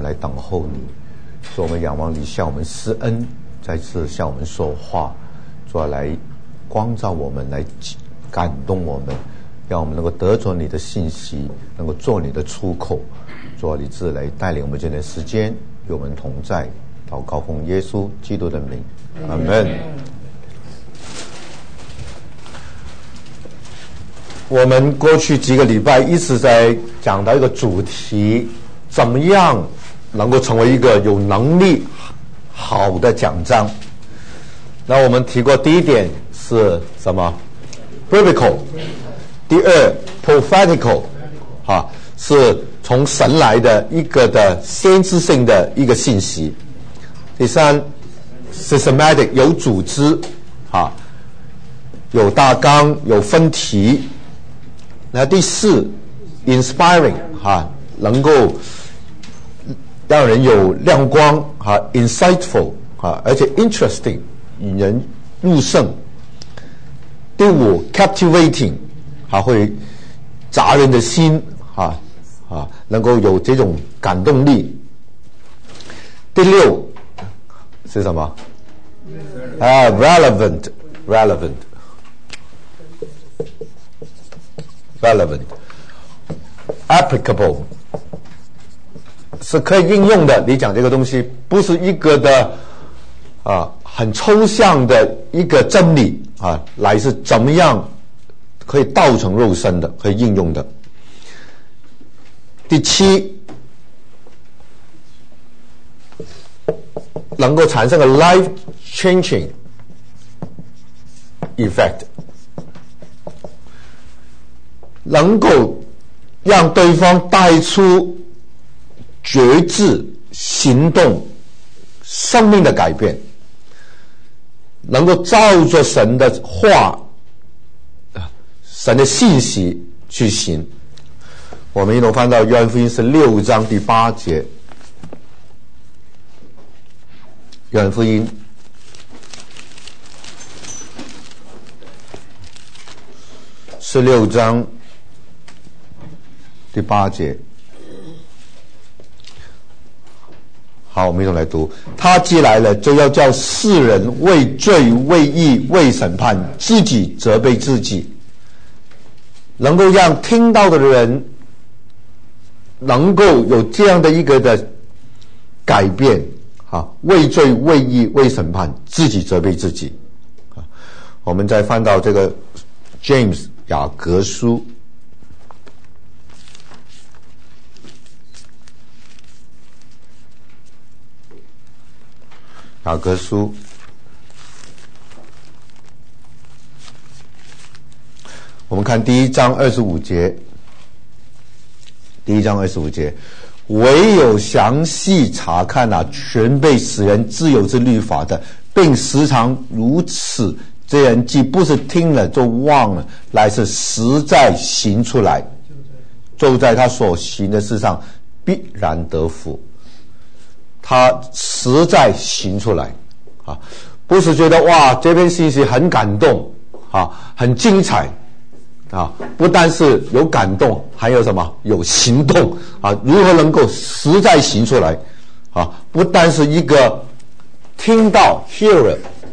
来等候你。主，我们仰望你向我们施恩，再次向我们说话，主来光照我们，来感动我们，让我们能够得着你的信息，能够做你的出口。主，你自来带领我们这段时间，与我们同在。祷告奉耶稣基督的名，阿们。我们过去几个礼拜一直在讲到一个主题，怎么样能够成为一个有能力好的讲章。那我们提过第一点是什么？ biblical。 第二 prophetical， 是从神来的一个的先知性的一个信息。第三 systematic， 有组织，有大纲，有分题。那第四 inspiring， 能够让人有亮光，insightful， 而且 interesting， 引人入胜。第五 captivating， 会砸人的心，能够有这种感动力。第六是什么？relevant applicable， 是可以应用的。你讲这个东西不是一个的很抽象的一个真理来是怎么样可以道成肉身的，可以应用的。第七，能够产生个 life changing effect， 能够让对方带出觉知、行动、生命的改变，能够照着神的话、神的信息去行。我们一同翻到约翰福音16章第8节。约翰福音16章第8节。好，我们一同来读。他既来了，就要叫世人为罪、为义、为审判，自己责备自己。能够让听到的人能够有这样的一个的改变，为罪、为义、为审判，自己责备自己。我们再翻到这个 James 雅各书我们看第一章25节。唯有详细查看全被使人自由之律法的，并时常如此，这人既不是听了就忘了，乃是实在行出来，就在他所行的事上必然得福。他实在行出来不是觉得哇这篇信息很感动很精彩不但是有感动，还有什么？有行动如何能够实在行出来不但是一个听到 hearer，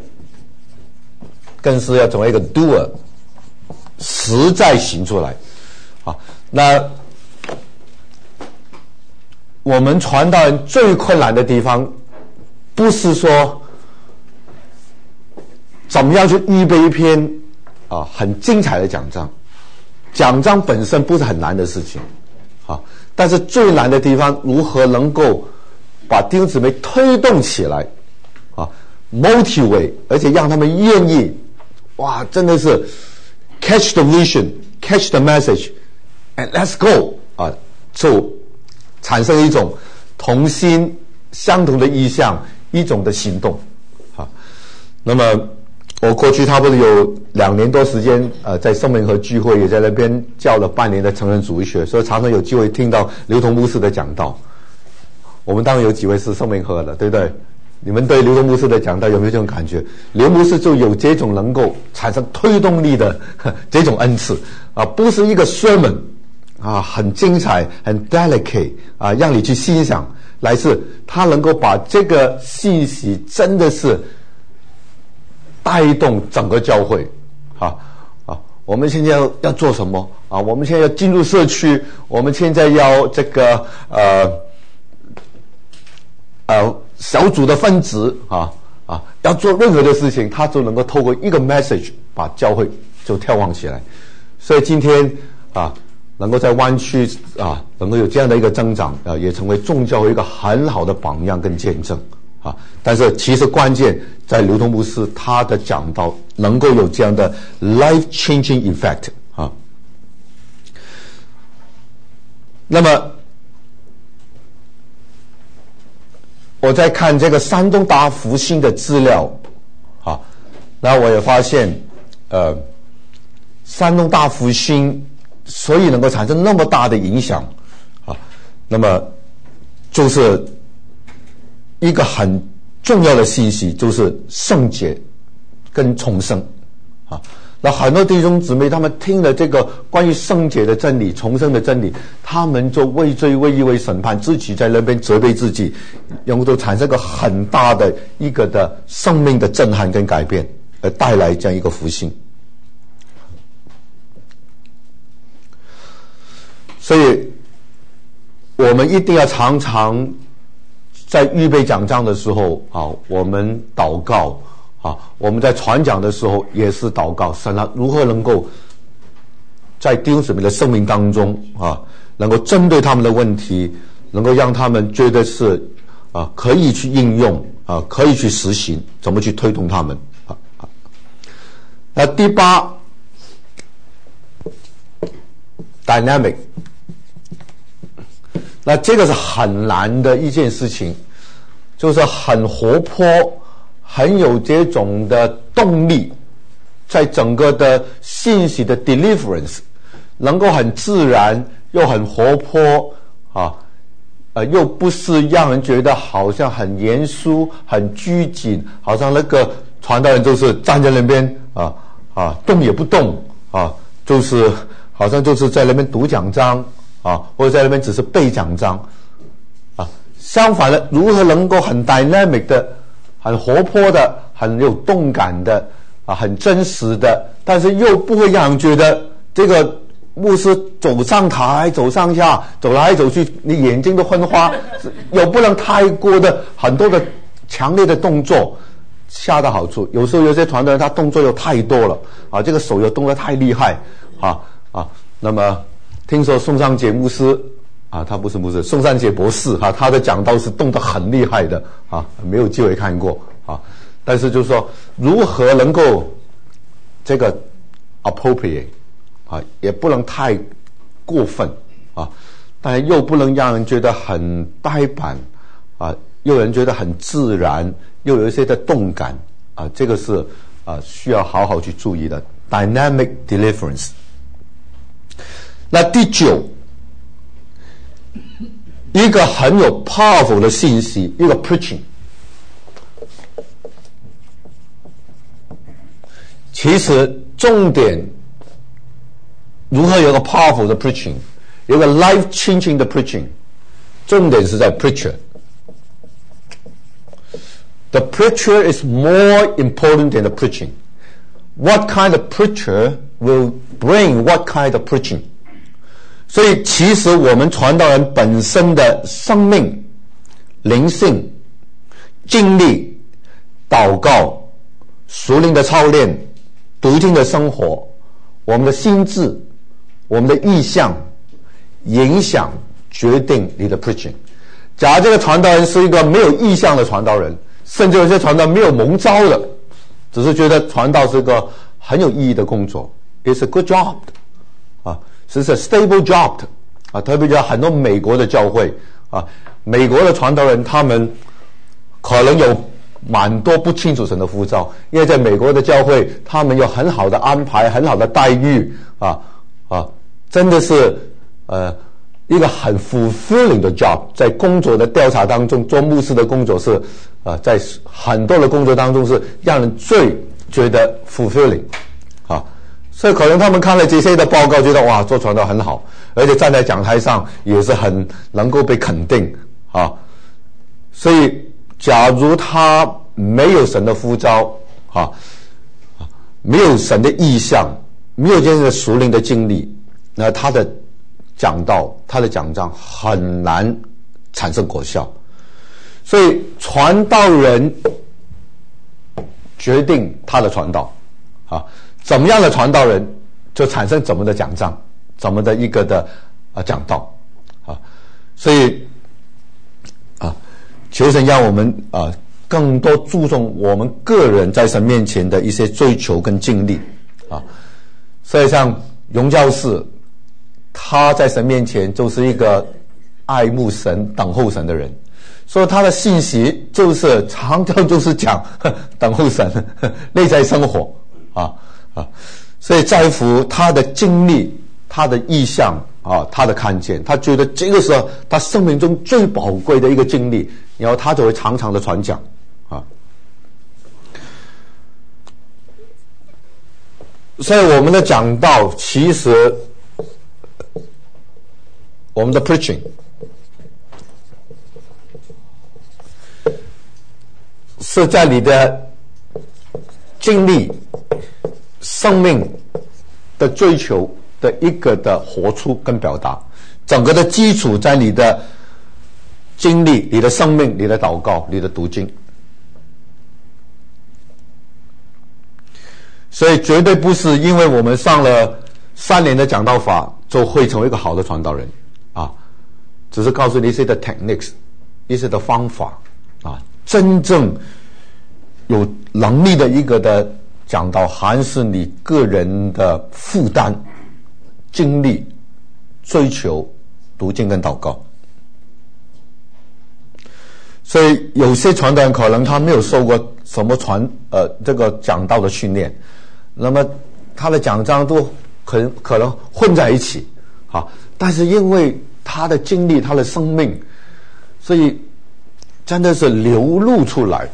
更是要成为一个 doer， 实在行出来那我们传道人最困难的地方，不是说怎么样去预备一篇很精彩的讲章。讲章本身不是很难的事情但是最难的地方，如何能够把弟兄姊妹推动起来motivate， 而且让他们愿意真的是 catch the vision， catch the message and let's go 就产生一种同心相同的意向，一种的行动那么我过去差不多有2年多时间在圣明河聚会，也在那边教了半年的成人主义学，所以常常有机会听到刘同牧师的讲道。我们当然有几位是圣明河的，对不对？你们对刘同牧师的讲道有没有这种感觉？刘牧师就有这种能够产生推动力的这种恩赐不是一个 sermon 很精彩，很 delicate 让你去欣赏，来自他能够把这个信息真的是带动整个教会我们现在要做什么我们现在要进入社区，我们现在要这个小组的分子要做任何的事情，他都能够透过一个 message 把教会就眺望起来。所以今天能够在湾区能够有这样的一个增长也成为众教会一个很好的榜样跟见证但是其实关键在刘同牧师他的讲道能够有这样的 life-changing effect 那么我在看这个山东大复兴的资料那我也发现山东大复兴所以能够产生那么大的影响那么就是一个很重要的信息，就是圣洁跟重生那很多弟兄姊妹他们听了这个关于圣洁的真理、重生的真理，他们就畏罪、畏义、畏审判，自己在那边责备自己，然后都产生个很大的一个的生命的震撼跟改变，而带来这样一个复兴。所以我们一定要常常在预备讲章的时候我们祷告我们在传讲的时候也是祷告，神如何能够在弟兄姊妹的生命当中能够针对他们的问题，能够让他们觉得是可以去应用可以去实行，怎么去推动他们那第8 dynamic， 那这个是很难的一件事情，就是很活泼，很有这种的动力，在整个的信息的 deliverance 能够很自然又很活泼又不是让人觉得好像很严肃很拘谨，好像那个传道人就是站在那边动也不动就是好像就是在那边读讲章或者在那边只是背讲章相反的，如何能够很 dynamic 的、很活泼的、很有动感的很真实的，但是又不会让人觉得这个牧师走上台走上下走来走去你眼睛都昏花，又不能太过的很多的强烈的动作恰到好处。有时候有些传道人他动作又太多了这个手又动得太厉害那么听说宋尚杰牧师他不是牧师，宋尚杰博士他的讲道是动得很厉害的没有机会看过但是就是说如何能够这个 appropriate也不能太过分但又不能让人觉得很呆板又人觉得很自然，又有一些的动感这个是需要好好去注意的 dynamic deliverance。 那第9，一个很有 powerful 的信息，一个 preaching。 其实重点如何有个 powerful 的 preaching， 有个 life changing 的 preaching， 重点是在 preacher。The preacher is more important than the preaching. What kind of preacher will bring what kind of preaching? 所以其实我们传道人本身的生命、灵性、经历、祷告、属灵的操练、读经的生活，我们的心智、我们的意向影响决定你的 preaching。 假如这个传道人是一个没有意向的传道人，甚至有些传道没有蒙召的，只是觉得传道是个很有意义的工作， It's a good job 是 a stable job 特别是很多美国的教会美国的传道人他们可能有蛮多不清楚神的呼召，因为在美国的教会他们有很好的安排，很好的待遇真的是一个很 fulfilling 的 job。 在工作的调查当中，做牧师的工作是在很多的工作当中是让人最觉得 fulfilling 所以可能他们看了这些的报告，觉得哇，做传道很好，而且站在讲台上也是很能够被肯定啊。所以，假如他没有神的呼召啊，没有神的意向，没有这样的属灵的经历，那他的讲道、他的讲章很难产生果效。所以，传道人决定他的传道啊。怎么样的传道人，就产生怎么的讲章，怎么的一个的讲道啊，所以求神让我们更多注重我们个人在神面前的一些追求跟经历啊。所以像荣教士，他在神面前就是一个爱慕神、等候神的人，所以他的信息就是常常就是讲等候神、内在生活所以在乎他的经历、他的意向他的看见，他觉得这个是他生命中最宝贵的一个经历，然后他就会常常的传讲所以我们的讲道，其实我们的 preaching 是在你的经历、生命的追求的一个的活出跟表达，整个的基础在你的经历、你的生命、你的祷告、你的读经。所以绝对不是因为我们上了3年的讲道法就会成为一个好的传道人只是告诉你一些的 techniques、一些的方法真正有能力的一个的讲道，还是你个人的负担、经历、追求、读经跟祷告。所以有些传道人可能他没有受过什么这个讲道的训练，那么他的讲章都可能混在一起但是因为他的经历、他的生命，所以真的是流露出来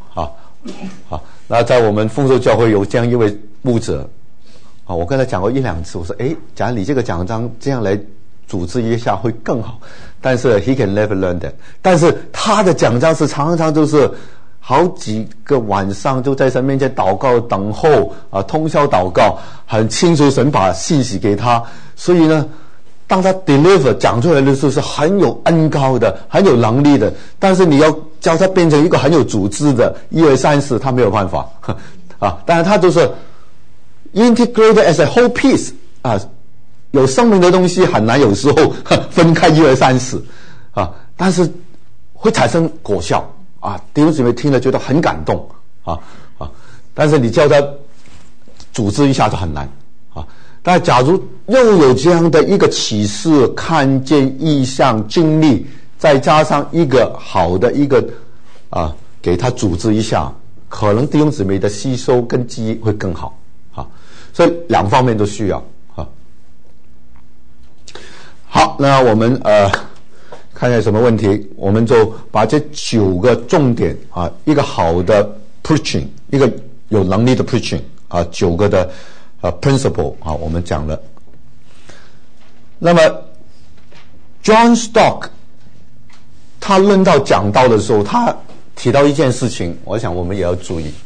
那在我们丰收教会有这样一位牧者我跟他讲过1-2次，我说假如你这个讲章这样来组织一下会更好，但是 he can never learn that。 但是他的讲章是常常就是好几个晚上就在神面前祷告等候通宵祷告，很清楚神把信息给他，所以呢当他 deliver 讲出来的时候是很有恩高的，很有能力的，但是你要教他变成一个很有组织的1、2、3、4，他没有办法当然他就是 integrated as a whole piece有生命的东西很难有时候分开1、2、3、4但是会产生果效弟兄姊妹听了觉得很感动但是你叫他组织一下就很难但假如又有这样的一个启示、看见、意象、经历，再加上一个好的一个给他组织一下，可能弟兄姊妹的吸收跟记忆会更好所以2方面都需要好，那我们看看什么问题，我们就把这9个重点一个好的 preaching， 一个有能力的 preaching9个的principle 我们讲了。那么 John Stott 他论到讲道的时候，他提到一件事情，我想我们也要注意。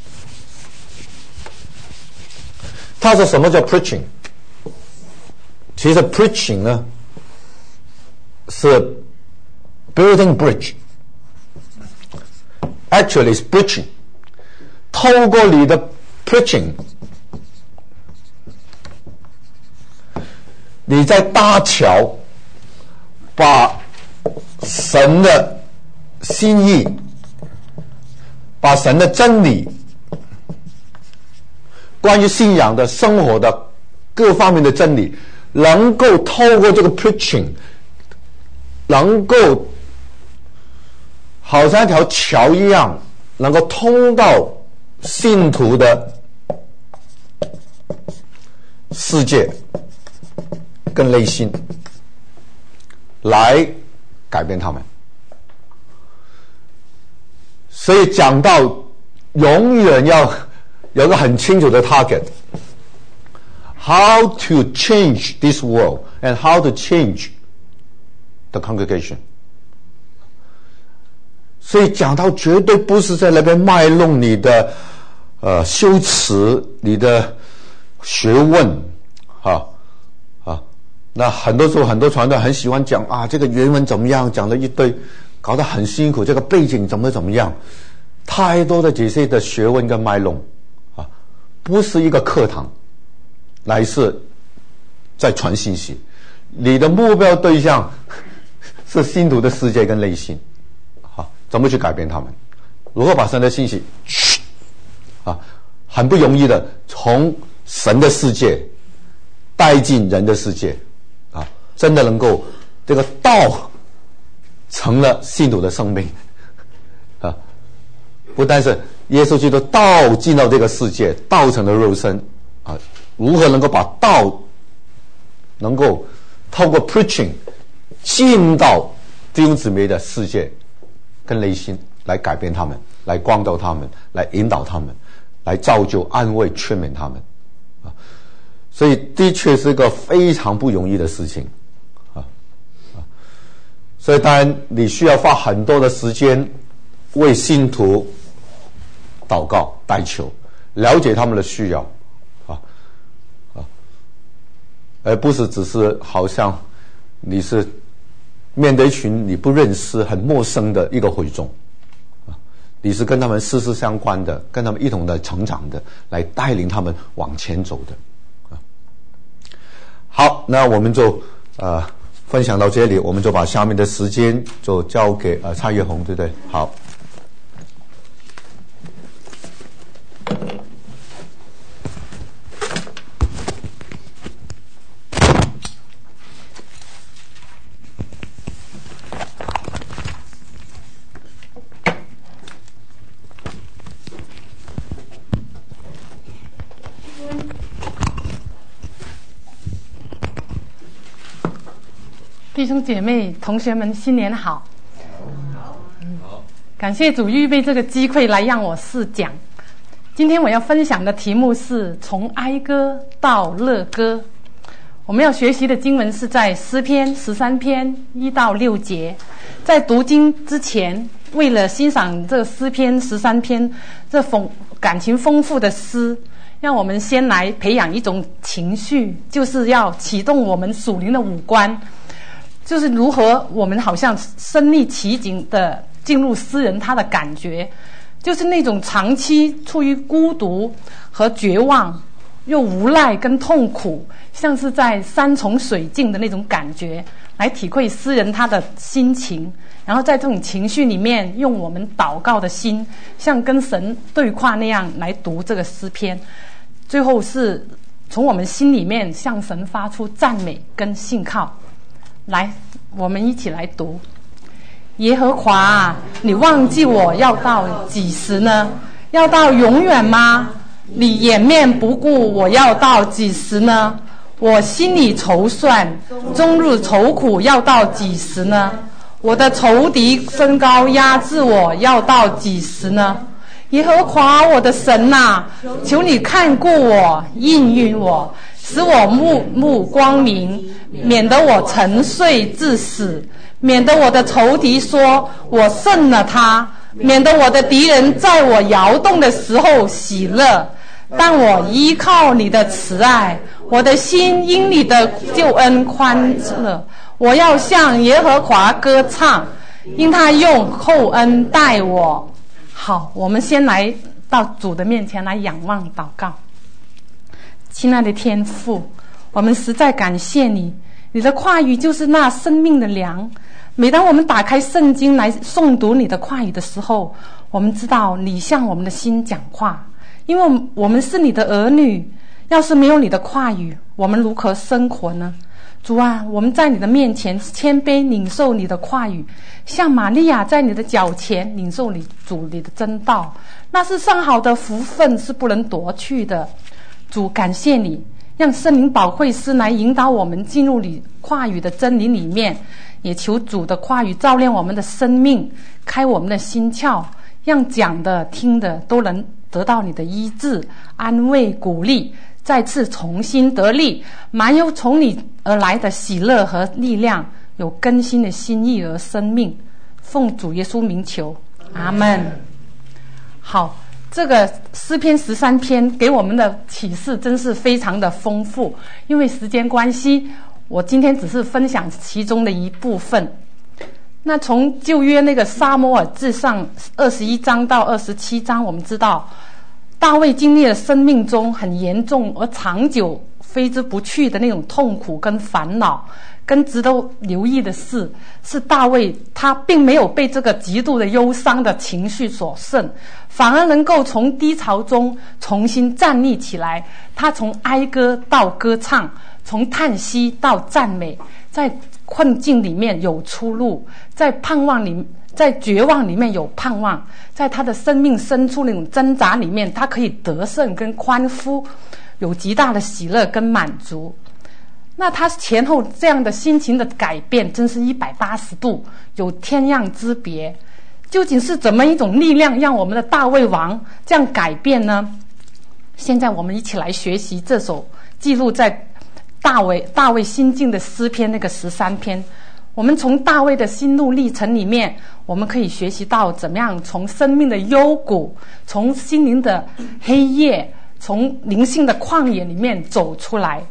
他说什么叫 preaching？ 其实 preaching 呢是 building bridge， actually is bridging。 透过你的 preaching， 你在搭桥，把神的心意，把神的真理，关于信仰的生活的各方面的真理，能够透过这个 preaching， 能够好像一条桥一样，能够通到信徒的世界跟内心，来改变他们。所以讲到永远要有个很清楚的 target， how to change this world and how to change the congregation。所以讲道绝对不是在那边卖弄你的修辞，你的学问那很多时候很多传道很喜欢讲这个原文怎么样，讲了一堆，搞得很辛苦，这个背景怎么样，太多的这些的学问跟脉弄不是一个课堂，乃是在传信息。你的目标对象是信徒的世界跟内心怎么去改变他们，如何把神的信息很不容易的从神的世界带进人的世界真的能够这个道成了信徒的生命不但是耶稣基督道进到这个世界，道成了肉身如何能够把道能够透过 preaching 进到弟兄姊妹的世界跟内心，来改变他们，来光照他们，来引导他们，来造就安慰劝勉他们所以的确是一个非常不容易的事情所以当然你需要花很多的时间为信徒祷告代求，了解他们的需要而不是只是好像你是面对一群你不认识很陌生的一个会众你是跟他们息息相关的，跟他们一同的成长的，来带领他们往前走的好，那我们就分享到这里，我们就把下面的时间就交给蔡月红，对不对？好。 弟兄姐妹同学们新年好感谢主预备这个机会来让我试讲。今天我要分享的题目是从哀歌到乐歌。我们要学习的经文是在诗篇13篇1到6节。在读经之前，为了欣赏这诗篇13篇这感情丰富的诗，让我们先来培养一种情绪，就是要启动我们属灵的五官，就是如何我们好像身临其境的进入诗人他的感觉，就是那种长期处于孤独和绝望又无奈跟痛苦，像是在山重水尽的那种感觉，来体会诗人他的心情，然后在这种情绪里面用我们祷告的心像跟神对话那样来读这个诗篇，最后是从我们心里面向神发出赞美跟信靠。来，我们一起来读。耶和华啊，你忘记我要到几时呢？要到永远吗？你掩面不顾我要到几时呢？我心里筹算，终日愁苦要到几时呢？我的仇敌升高压制我要到几时呢？耶和华我的神啊，求你看顾我，应允我，使我目光明，免得我沉睡致死，免得我的仇敌说我胜了他，免得我的敌人在我摇动的时候喜乐。但我依靠你的慈爱，我的心因你的救恩宽乐。我要向耶和华歌唱，因他用厚恩待我。好，我们先来到主的面前来仰望祷告。亲爱的天父，我们实在感谢你，你的话语就是那生命的粮。每当我们打开圣经来诵读你的话语的时候，我们知道你向我们的心讲话，因为我们是你的儿女。要是没有你的话语，我们如何生活呢？主啊，我们在你的面前谦卑领受你的话语，像玛利亚在你的脚前领受你主你的真道，那是上好的福分，是不能夺去的。主，感谢你让圣灵保惠师来引导我们进入你话语的真理里面，也求主的话语照亮我们的生命，开我们的心窍，让讲的听的都能得到你的医治、安慰、鼓励， 再次重新得力，满有从你而来的喜乐和力量，有更新的心意和生命。奉主耶稣名求，阿们。好，这个诗篇13篇给我们的启示真是非常的丰富，因为时间关系，我今天只是分享其中的一部分。那从旧约那个撒母耳记上21章到27章，我们知道大卫经历了生命中很严重而长久挥之不去的那种痛苦跟烦恼，跟值得留意的是大卫他并没有被这个极度的忧伤的情绪所胜，反而能够从低潮中重新站立起来。他从哀歌到歌唱，从叹息到赞美，在困境里面有出路，在绝望里面有盼望，在他的生命深处那种挣扎里面，他可以得胜跟宽恕，有极大的喜乐跟满足。那他前后这样的心情的改变真是180度，有天壤之别。究竟是怎么一种力量让我们的大卫王这样改变呢？现在我们一起来学习这首记录在大卫心境的诗篇那个13篇。我们从大卫的心路历程里面，我们可以学习到怎么样从生命的幽谷，从心灵的黑夜，从灵性的旷野里面走出来。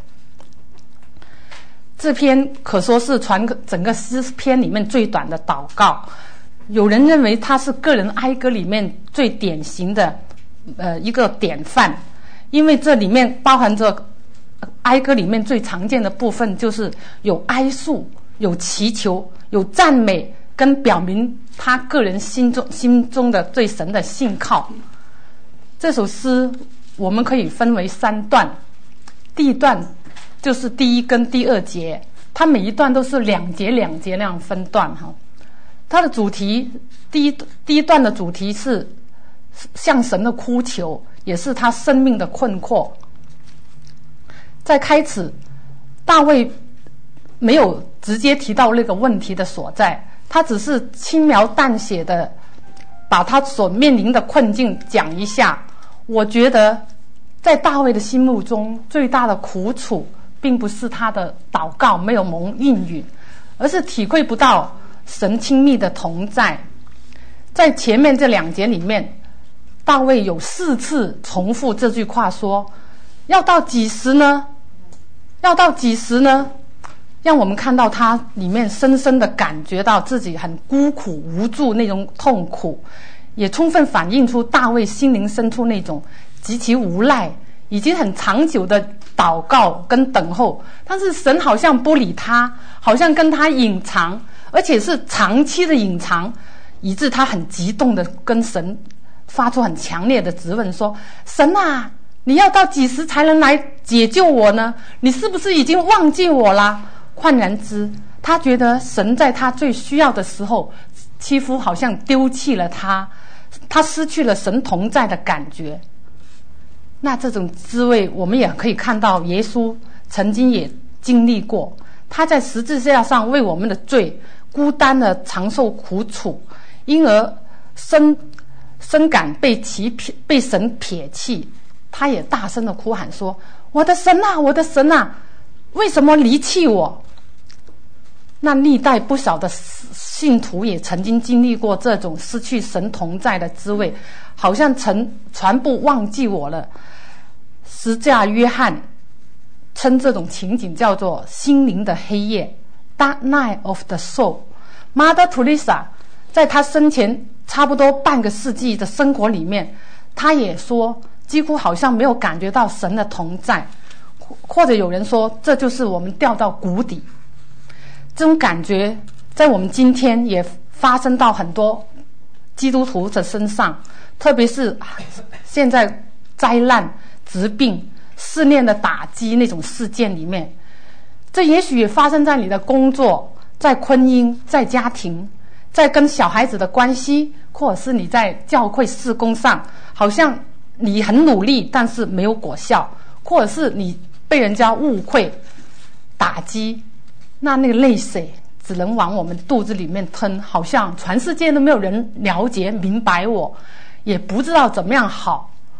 这篇可说是整个诗篇里面最短的祷告，有人认为它是个人哀歌里面最典型的一个典范，因为这里面包含着哀歌里面最常见的部分，就是有哀诉，有祈求，有赞美，跟表明他个人心中的对神的信靠。这首诗我们可以分为3段，第一段就是第1跟第2节，它每一段都是2节2节那样分段哈。它的主题，第一段的主题是向神的哭求，也是他生命的困惑。在开始，大卫没有直接提到那个问题的所在，他只是轻描淡写的把他所面临的困境讲一下。我觉得在大卫的心目中最大的苦楚并不是他的祷告没有蒙应允，而是体会不到神亲密的同在。在前面这2节里面，大卫有4次重复这句话说，要到几时呢？要到几时呢？让我们看到他里面深深的感觉到自己很孤苦无助那种痛苦，也充分反映出大卫心灵深处那种极其无奈，已经很长久的祷告跟等候，但是神好像不理他，好像跟他隐藏，而且是长期的隐藏，以致他很激动的跟神发出很强烈的质问说，神啊，你要到几时才能来解救我呢？你是不是已经忘记我啦？换然之，他觉得神在他最需要的时候几乎好像丢弃了他失去了神同在的感觉。那这种滋味我们也可以看到耶稣曾经也经历过，他在十字架上为我们的罪孤单的长受苦楚，因而深感被神撇弃，他也大声的哭喊说，我的神啊，我的神啊，为什么离弃我？那历代不少的信徒也曾经经历过这种失去神同在的滋味，好像全部忘记我了。十架约翰称这种情景叫做心灵的黑夜 Dark Night of the Soul。 Mother Teresa 在她生前差不多半个世纪的生活里面，她也说几乎好像没有感觉到神的同在，或者有人说这就是我们掉到谷底。这种感觉在我们今天也发生到很多基督徒的身上，特别是现在灾难、疾病、试炼的打击那种事件里面，这也许也发生在你的工作，在婚姻，在家庭，在跟小孩子的关系，或者是你在教会事工上，好像你很努力但是没有果效，或者是你被人家误会打击，那个泪水只能往我们肚子里面吞，好像全世界都没有人了解明白我，也不知道怎么样好。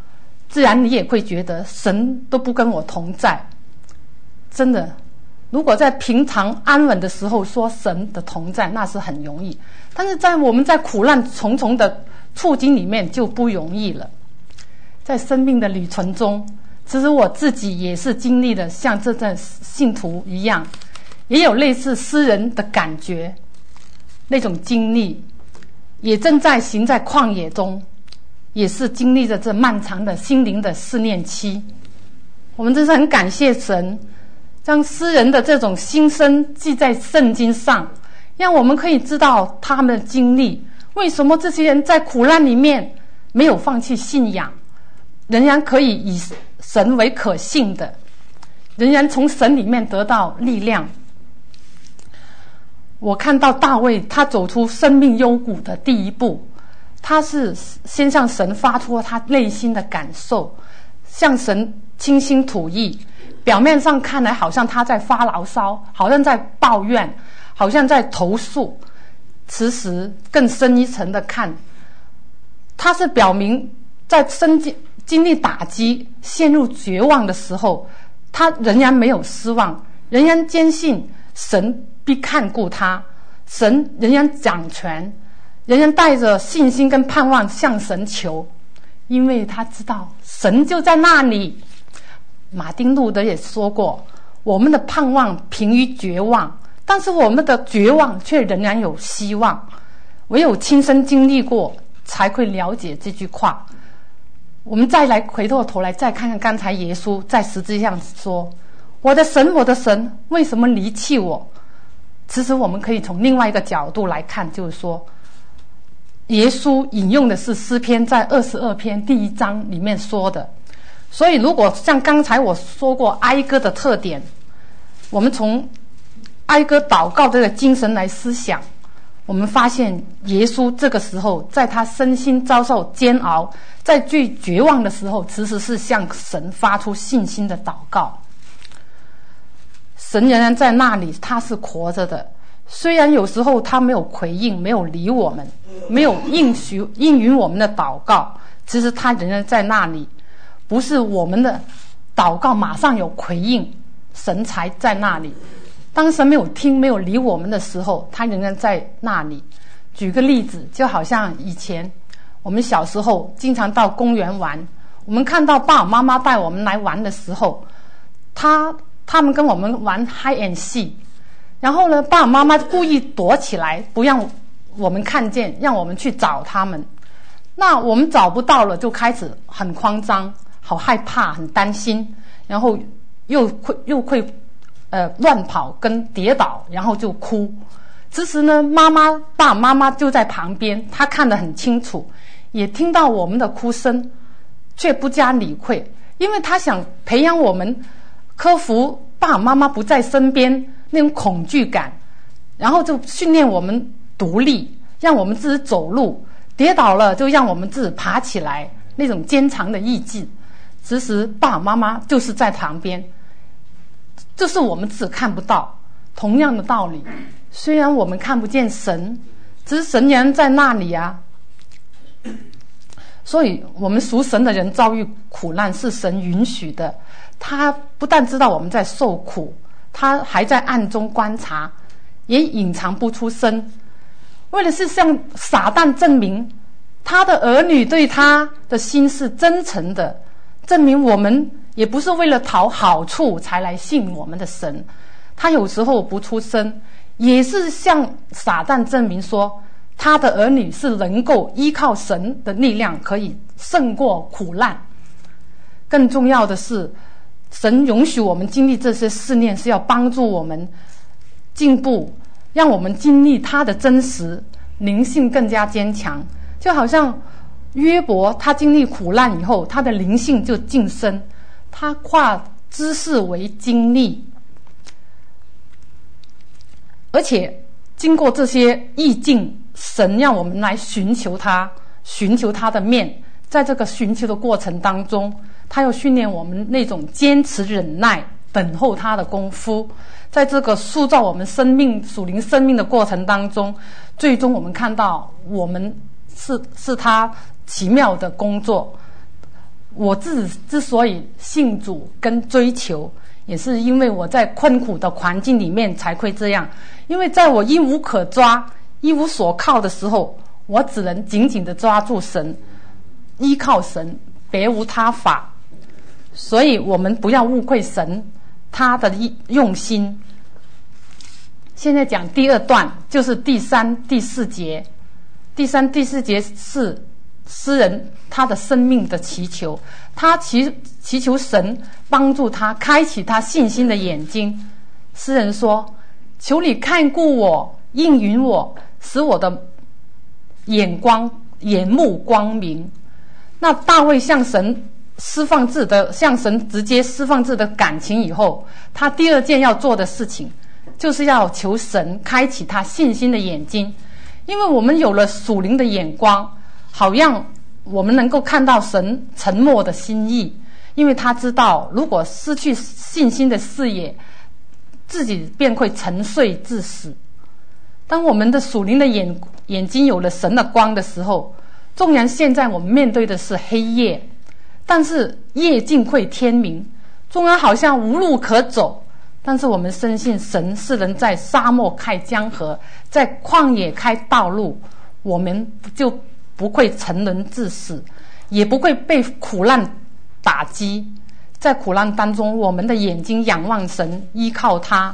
自然你也会觉得神都不跟我同在。真的，如果在平常安稳的时候说神的同在，那是很容易，但是我们在苦难重重的处境里面就不容易了。在生命的旅程中，其实我自己也是经历了像这阵信徒一样，也有类似诗人的感觉，那种经历，也正在行在旷野中，也是经历着这漫长的心灵的试炼期。我们真是很感谢神，将诗人的这种心声记在圣经上，让我们可以知道他们的经历，为什么这些人在苦难里面没有放弃信仰，仍然可以以神为可信的，仍然从神里面得到力量。我看到大卫他走出生命幽谷的第一步，他是先向神发出他内心的感受，向神倾心吐意。表面上看来好像他在发牢骚，好像在抱怨，好像在投诉，其实更深一层的看，他是表明在经历打击陷入绝望的时候，他仍然没有失望，仍然坚信神必看顾他，神仍然掌权，仍然带着信心跟盼望向神求，因为他知道神就在那里。马丁路德也说过，我们的盼望平于绝望，但是我们的绝望却仍然有希望。唯有亲身经历过才会了解这句话。我们再来回过头来再看看刚才耶稣在十字架上说，我的神，我的神，为什么离弃我？其实我们可以从另外一个角度来看，就是说耶稣引用的是诗篇在22篇第1章里面说的。所以如果像刚才我说过哀歌的特点，我们从哀歌祷告这个精神来思想，我们发现耶稣这个时候在他身心遭受煎熬，在最绝望的时候，其实是向神发出信心的祷告。神仍然在那里，他是活着的，虽然有时候他没有回应，没有理我们，没有应允我们的祷告，其实他仍然在那里。不是我们的祷告马上有回应，神才在那里。当神没有听没有理我们的时候，他仍然在那里。举个例子，就好像以前我们小时候经常到公园玩，我们看到爸爸妈妈带我们来玩的时候，他们跟我们玩 hide and seek， 然后呢，爸爸妈妈故意躲起来不让我们看见，让我们去找他们。那我们找不到了，就开始很慌张，好害怕，很担心，然后又会乱跑跟跌倒，然后就哭。其实呢，爸爸妈妈就在旁边，他看得很清楚，也听到我们的哭声，却不加理会，因为他想培养我们克服爸爸妈妈不在身边那种恐惧感，然后就训练我们独立，让我们自己走路，跌倒了就让我们自己爬起来，那种坚强的意志。其实爸爸妈妈就是在旁边，就是我们自己看不到。同样的道理，虽然我们看不见神，只是神仍在那里啊。所以我们属神的人遭遇苦难是神允许的，他不但知道我们在受苦，他还在暗中观察，也隐藏不出声，为的是向撒旦证明他的儿女对他的心是真诚的，证明我们也不是为了讨好处才来信我们的神。他有时候不出声，也是向撒旦证明说他的儿女是能够依靠神的力量可以胜过苦难。更重要的是，神允许我们经历这些试炼，是要帮助我们进步，让我们经历他的真实，灵性更加坚强。就好像约伯他经历苦难以后，他的灵性就晋升，他化知识为经历。而且经过这些意境，神让我们来寻求他的面。在这个寻求的过程当中，他要训练我们那种坚持忍耐等候他的功夫。在这个塑造我们生命属灵生命的过程当中，最终我们看到我们是他奇妙的工作。 我之所以信主跟追求，也是因为我在困苦的环境里面才会这样。因为在我一无可抓、一无所靠的时候，我只能紧紧地抓住神，依靠神，别无他法。所以我们不要误会神他的用心。现在讲第二段，就是第三、第四节。第三、第四节是诗人他的生命的祈求，他祈求神帮助他，开启他信心的眼睛。诗人说：求你看顾我，应允我，使我的眼目光明。那大卫向神直接释放自己的感情以后，他第二件要做的事情就是要求神开启他信心的眼睛。因为我们有了属灵的眼光，好让我们能够看到神沉默的心意。因为他知道，如果失去信心的视野，自己便会沉睡致死。当我们的属灵的眼睛有了神的光的时候，纵然现在我们面对的是黑夜，但是夜尽会天明。纵然好像无路可走，但是我们深信神是能在沙漠开江河，在旷野开道路。我们就不会沉沦致死，也不会被苦难打击。在苦难当中，我们的眼睛仰望神，依靠他。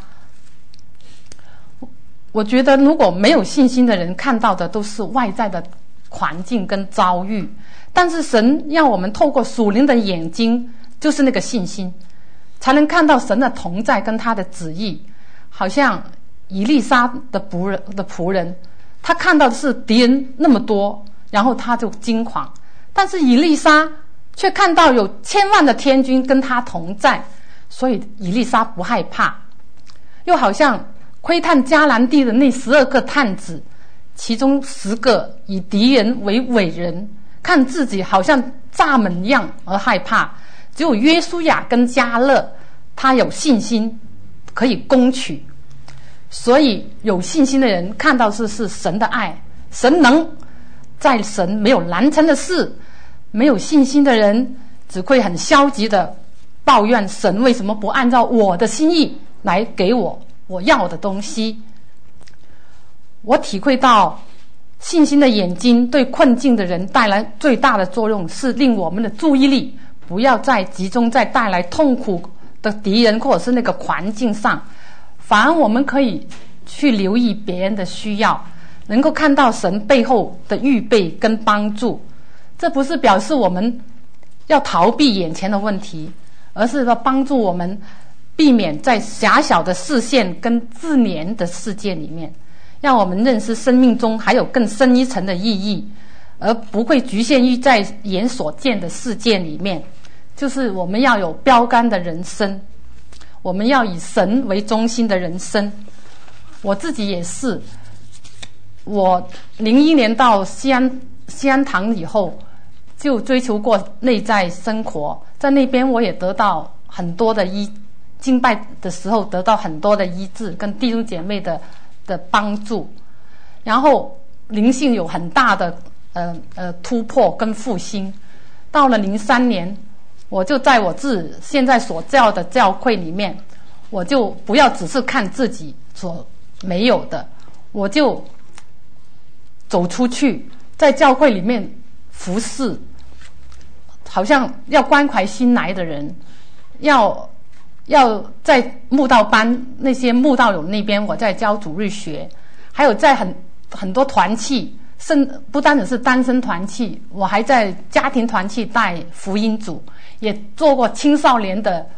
我觉得如果没有信心的人看到的都是外在的环境跟遭遇，但是神让我们透过属灵的眼睛，就是那个信心，才能看到神的同在跟他的旨意。好像以利沙的仆人，他看到的是敌人那么多，然后他就惊慌，但是以利沙却看到有千万的天军跟他同在，所以以利沙不害怕。又好像窥探迦南地的那12个探子，其中10个以敌人为伟人，看自己好像蚱蜢一样而害怕。只有约书亚跟迦勒，他有信心可以攻取。所以有信心的人看到是神的爱，神能，在神没有难成的事。没有信心的人只会很消极的抱怨神为什么不按照我的心意来给我要的东西。我体会到信心的眼睛对困境的人带来最大的作用，是令我们的注意力不要再集中在带来痛苦的敌人或者是那个环境上，反而我们可以去留意别人的需要，能够看到神背后的预备跟帮助。这不是表示我们要逃避眼前的问题，而是要帮助我们避免在狭小的视线跟自怜的世界里面，让我们认识生命中还有更深一层的意义，而不会局限于在眼所见的世界里面。就是我们要有标杆的人生，我们要以神为中心的人生。我自己也是，我01年到西安堂以后，就追求过内在生活，在那边我也得到很多的敬拜的时候得到很多的医治跟弟兄姐妹的帮助，然后灵性有很大的突破跟复兴。到了03年，我就在我自己现在所教的教会里面，我就不要只是看自己所没有的，我就走出去，在教会里面服侍，好像要关怀新来的人，要在慕道班那些慕道友那边，我在教主日学，还有在很多团契，不单只是单身团契，我还在家庭团契带福音组，也做过青少年的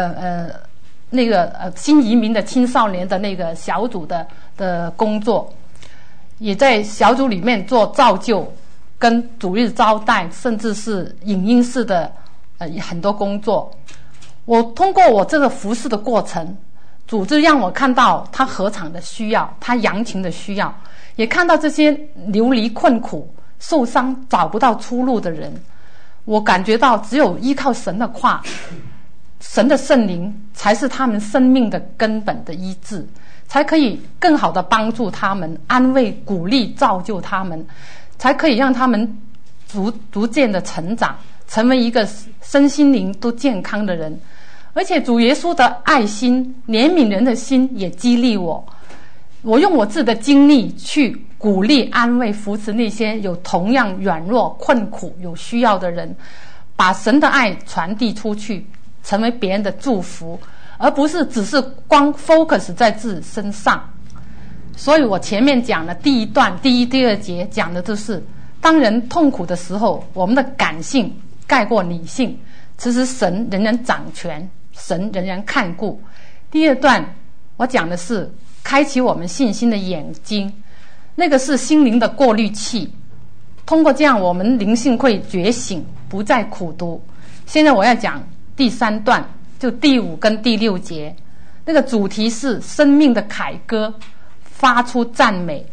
新移民的青少年的那个小组的工作，也在小组里面做造就跟主日招待，甚至是影音式的很多工作。我通过我这个服侍的过程，主就让我看到他禾场的需要，他羊群的需要，也看到这些流离困苦、受伤找不到出路的人。我感觉到只有依靠神的话，神的圣灵才是他们生命的根本的医治，才可以更好的帮助他们，安慰、鼓励、造就他们，才可以让他们逐渐的成长， 成为一个身心灵都健康的人。而且主耶稣的爱心、怜悯人的心也激励我，我用我自己的经历去鼓励、安慰、扶持那些有同样软弱、困苦、有需要的人，把神的爱传递出去，成为别人的祝福，而不是只是光 focus 在自己身上。所以我前面讲的第一段第一、第二节讲的就是当人痛苦的时候，我们的感性盖过理性，其实神仍然掌权，神仍然看顾。第二段我讲的是开启我们信心的眼睛，那个是心灵的过滤器，通过这样我们灵性会觉醒，不再苦读。现在我要讲第三段，就第5跟第6节，那个主题是生命的凯歌，发出赞美。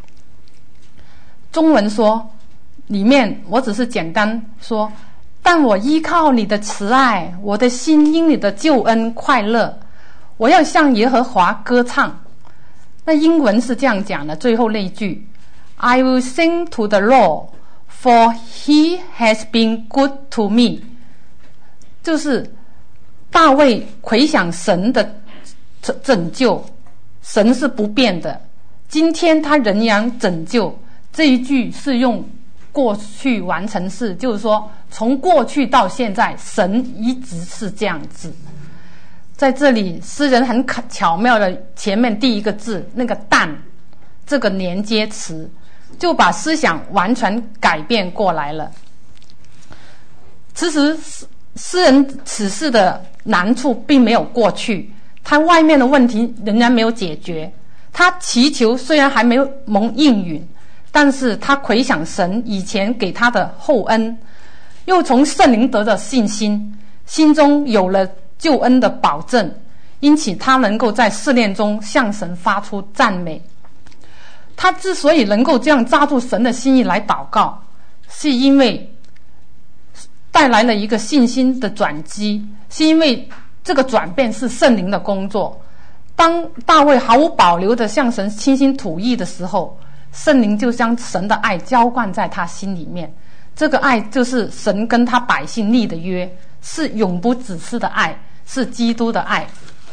中文说里面我只是简单说，但我依靠你的慈爱，我的心因你的救恩快乐，我要向耶和华歌唱。那英文是这样讲的，最后那一句 I will sing to the Lord, for he has been good to me， 就是大卫回想神的拯救，神是不变的，今天他仍然拯救。这一句是用过去完成式，就是说从过去到现在神一直是这样子。在这里诗人很巧妙的前面第一个字那个但这个连接词，就把思想完全改变过来了。其实诗人此事的难处并没有过去，他外面的问题仍然没有解决，他祈求虽然还没有蒙应允，但是他回想神以前给他的厚恩，又从圣灵得到信心，心中有了救恩的保证，因此他能够在试炼中向神发出赞美。他之所以能够这样抓住神的心意来祷告，是因为带来了一个信心的转机，是因为这个转变是圣灵的工作。当大卫毫无保留地向神倾心吐意的时候，圣灵就将神的爱浇灌在他心里面，这个爱就是神跟他百姓立的约，是永不止息的爱，是基督的爱。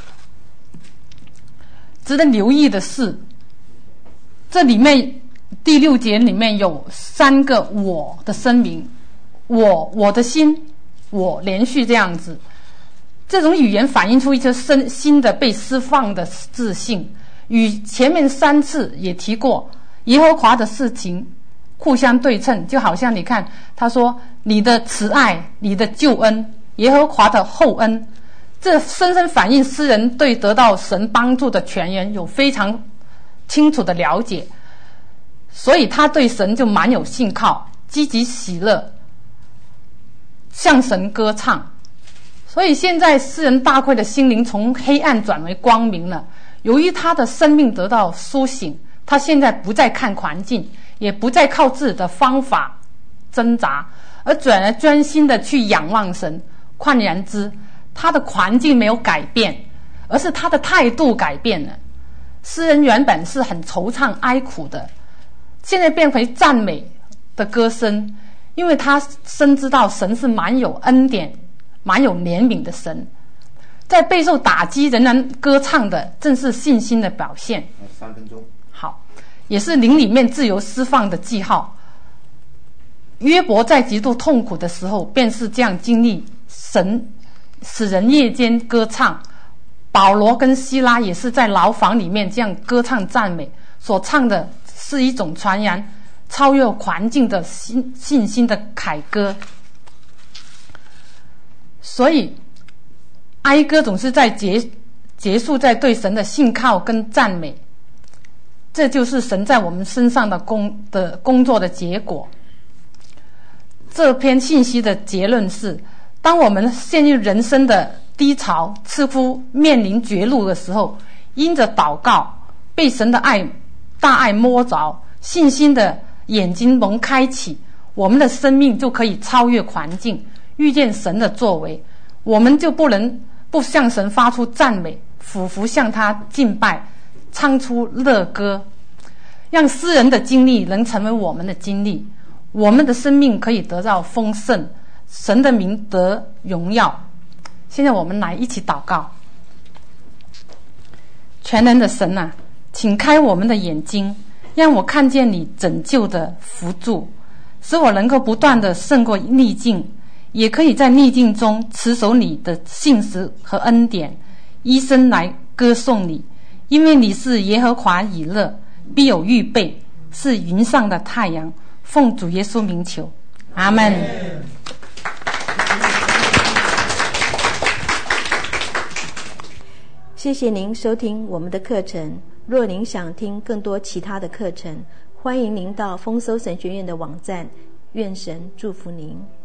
值得留意的是，这里面第6节里面有3个我的声明，我的心，我连续这样子。这种语言反映出一些新的被释放的自信，与前面3次也提过耶和华的事情互相对称，就好像你看他说你的慈爱，你的救恩，耶和华的厚恩，这深深反映诗人对得到神帮助的全员有非常清楚的了解，所以他对神就蛮有信靠，积极喜乐，向神歌唱。所以现在诗人大卫的心灵从黑暗转为光明了，由于他的生命得到苏醒，他现在不再看环境，也不再靠自己的方法挣扎，而转而专心的去仰望神。换言之，他的环境没有改变，而是他的态度改变了。诗人原本是很惆怅哀苦的，现在变回赞美的歌声，因为他深知道神是蛮有恩典、蛮有怜悯的神。在备受打击仍然歌唱的，正是信心的表现。 3分钟。 好，也是灵里面自由释放的记号。约伯在极度痛苦的时候，便是这样经历神使人夜间歌唱。保罗跟希拉也是在牢房里面这样歌唱赞美，所唱的是一种传扬超越环境的信心的凯歌。所以哀歌总是在结束在对神的信靠跟赞美，这就是神在我们身上的工作的结果。这篇信息的结论是，当我们陷入人生的低潮，似乎面临绝路的时候，因着祷告被神的大爱摸着，信心的眼睛蒙开启，我们的生命就可以超越环境，遇见神的作为。我们就不能不向神发出赞美，俯伏向他敬拜，唱出乐歌，让诗人的经历能成为我们的经历，我们的生命可以得到丰盛， 神的名得荣耀。现在我们来一起祷告。全能的神啊，请开我们的眼睛，让我看见你拯救的扶助，使我能够不断地胜过逆境，也可以在逆境中持守你的信实和恩典，一生来歌颂你，因为你是耶和华以勒，必有预备，是云上的太阳。奉主耶稣名求，阿们。 谢谢您收听我们的课程。若您想听更多其他的课程，欢迎您到丰收神学院的网站。愿神祝福您。